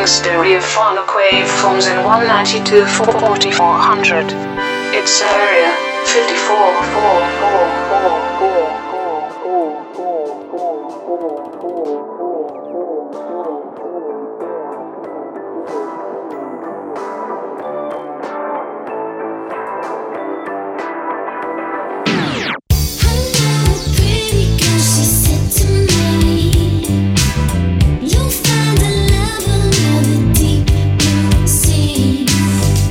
Stereophonic waveforms in 192 4400. Its area 544444.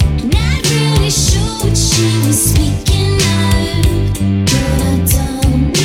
Not really sure what she was speaking of, but I don't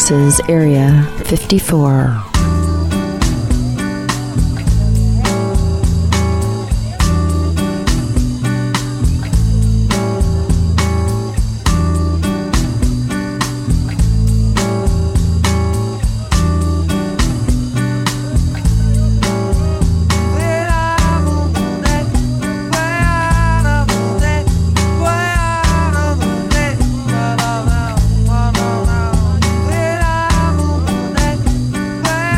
This is Area 54. Where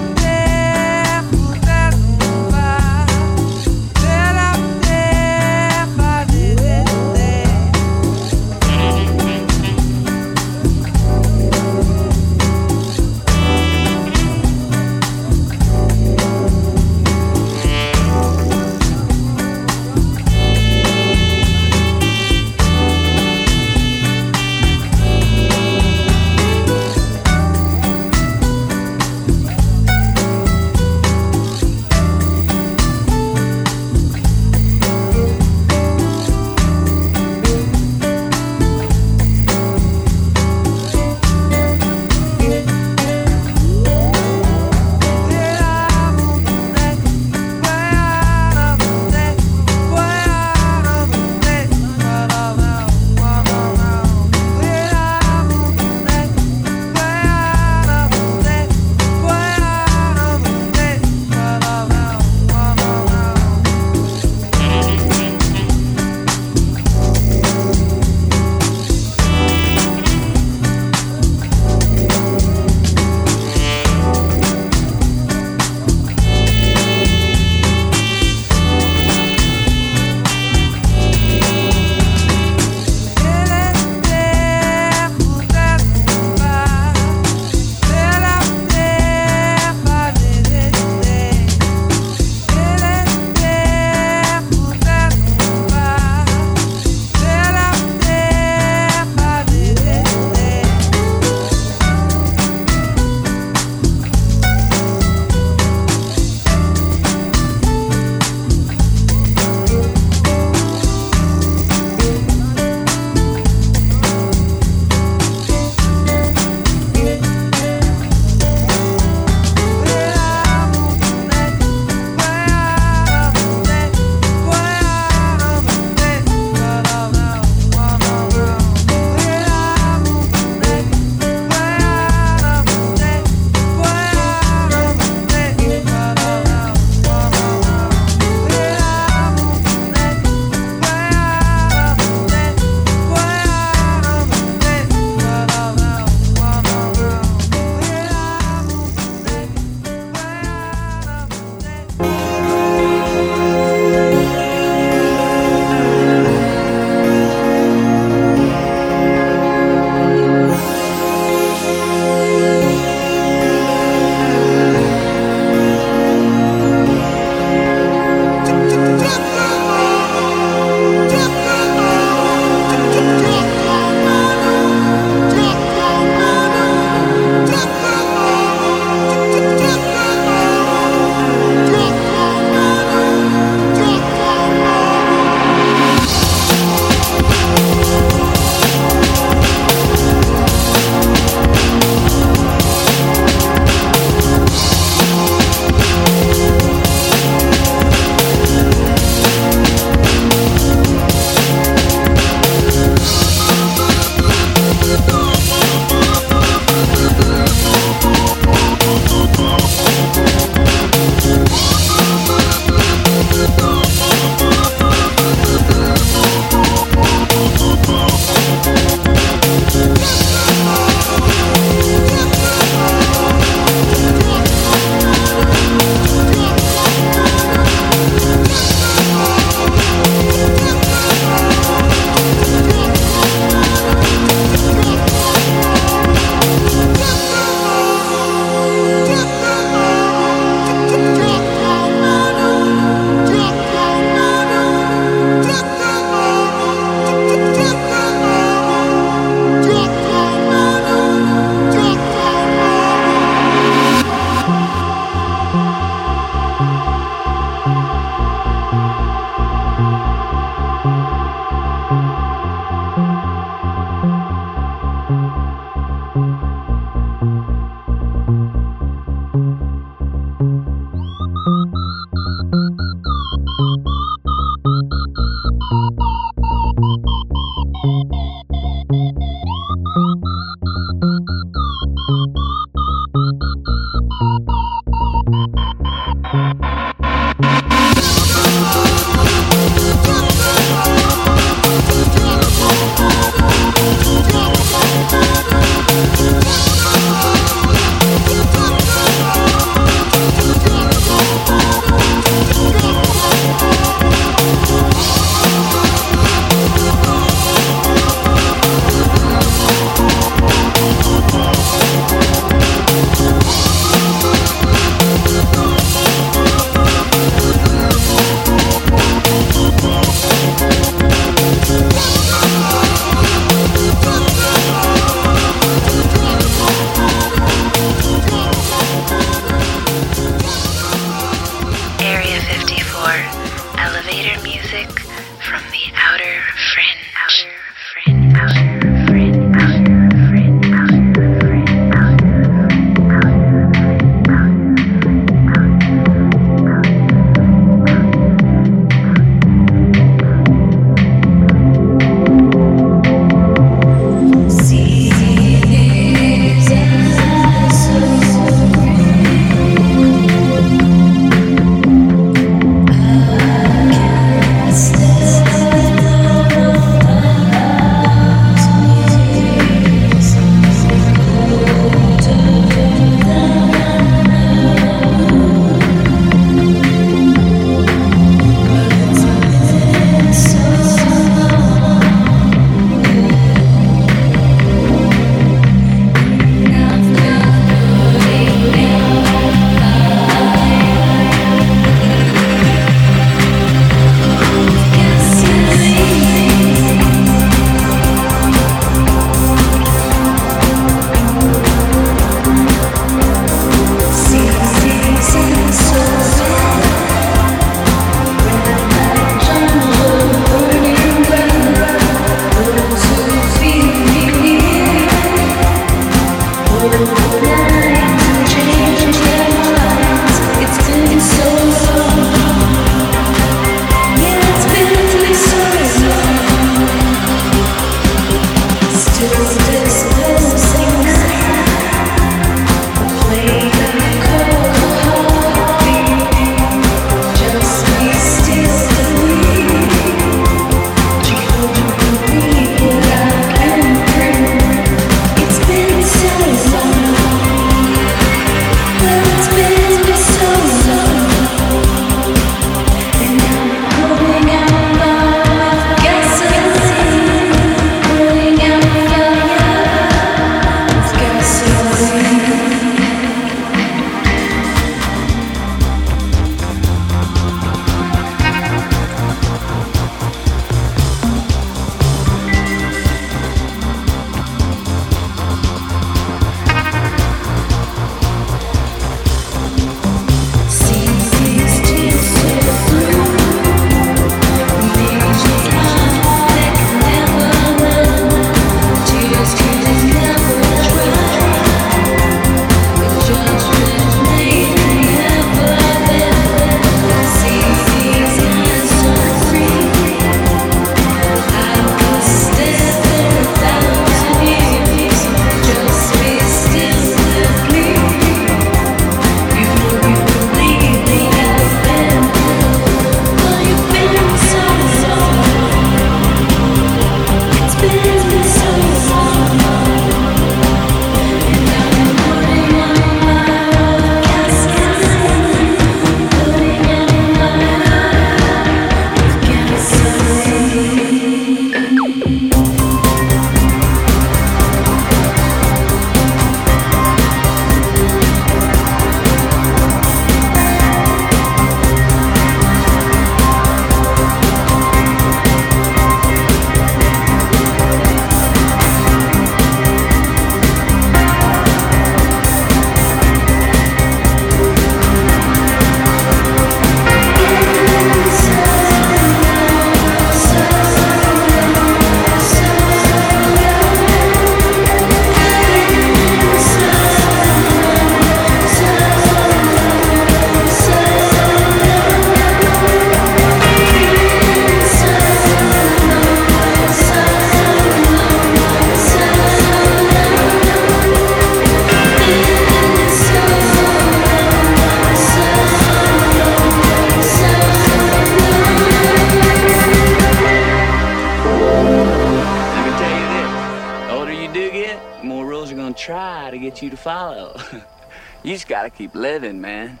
You to follow. You just gotta keep living, man.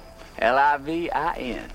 Livin.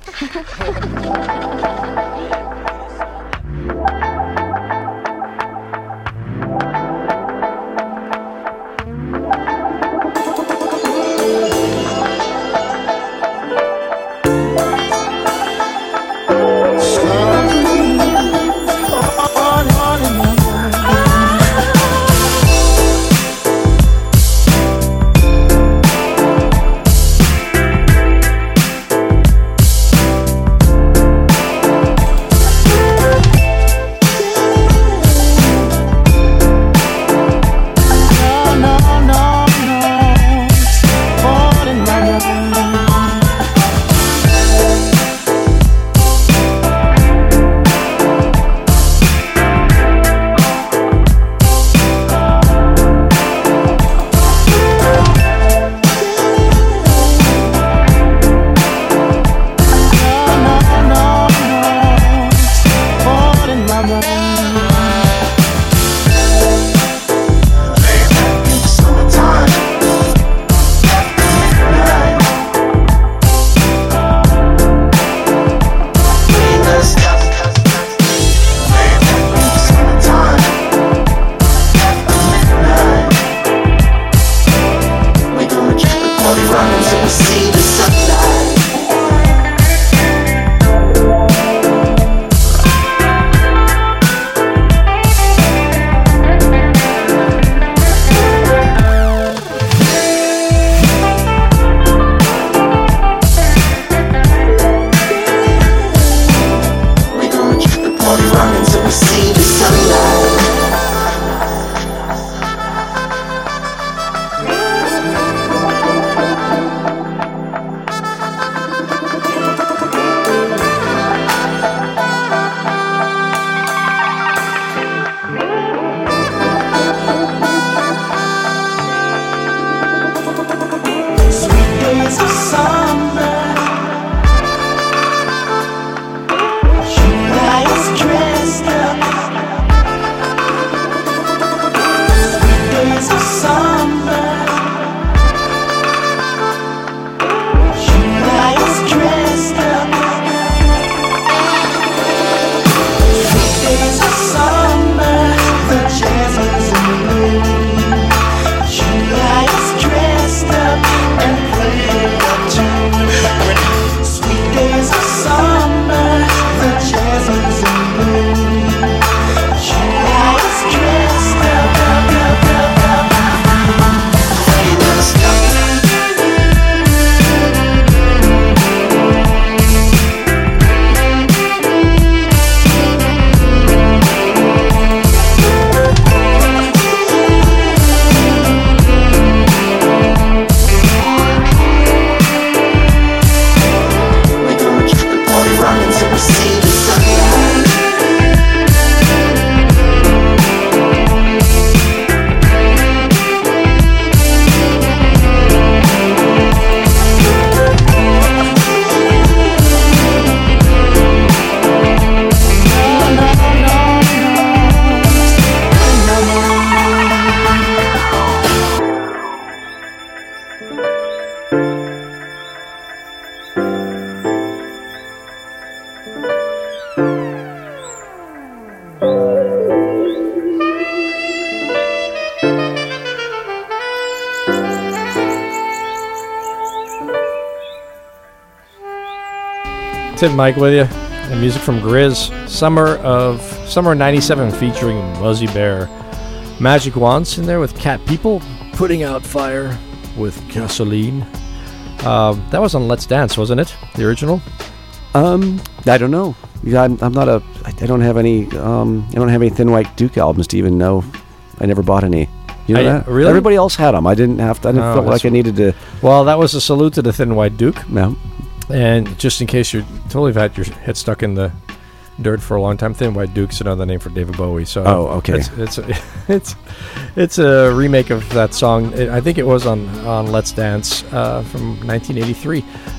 Tim Mike with you. And music from Grizz. Summer 97 featuring Muzzy Bear. Magic Wands in there with Cat People. Putting Out Fire with Gasoline. That was on Let's Dance, wasn't it? The original? I don't know. Yeah, I'm not a. I don't have any. I don't have any Thin White Duke albums to even know. I never bought any. You know that? Really? Everybody else had them. I didn't have to. I didn't feel like I needed to. Well, that was a salute to the Thin White Duke. No. And just in case you're totally had your head stuck in the dirt for a long time, Thin White Duke's another name for David Bowie. So okay. It's a remake of that song. I think it was on Let's Dance from 1983.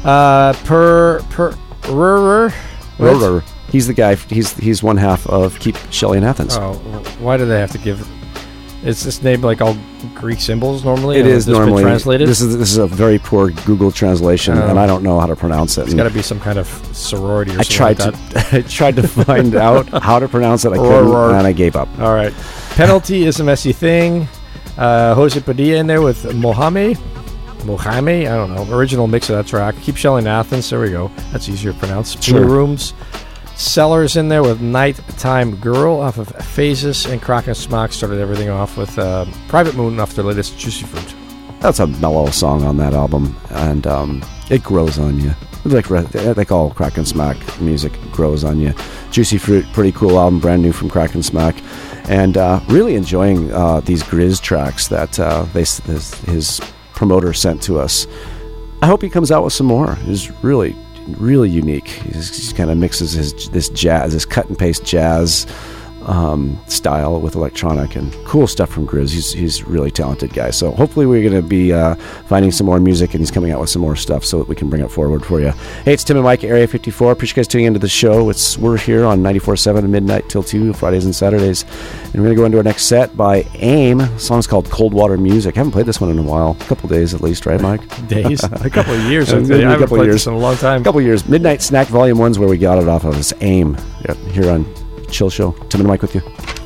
He's the guy. He's one half of Keep Shelley in Athens. Oh, why do they have to give? Is this name like all Greek symbols normally? It is normally translated. This is a very poor Google translation, and I don't know how to pronounce it. It's got to be some kind of sorority. Or something I tried to find out how to pronounce it. I couldn't, and I gave up. All right. Penalty is a messy thing. Jose Padilla in there with Mohamed. I don't know. Original mix of that track. Keep Shelling Athens. There we go. That's easier to pronounce. Sure. Blue Rooms. Sellers in there with Nighttime Girl off of Phases, and Crock and Smock started everything off with Private Moon off their latest Juicy Fruit. That's a mellow song on that album, and it grows on you. Like all Crack and Smack music grows on you. Juicy Fruit, pretty cool album, brand new from Crack and Smack, and really enjoying these Grizz tracks that his promoter sent to us. I hope he comes out with some more. It's really unique. He kind of mixes this cut and paste jazz style with electronic, and cool stuff from Grizz. He's a really talented guy. So hopefully we're going to be finding some more music, and he's coming out with some more stuff so that we can bring it forward for you. Hey, it's Tim and Mike, Area 54. Appreciate you guys tuning into the show. We're here on 94.7 midnight till 2, Fridays and Saturdays. And we're going to go into our next set by AIM. The song's called Cold Water Music. I haven't played this one in a while. A couple days at least, right, Mike? Days? A couple of years. I Maybe haven't played this in a long time. A couple of years. Midnight Snack Volume 1's where we got it off of. It's AIM here on Chill Show. Tim and Mike with you.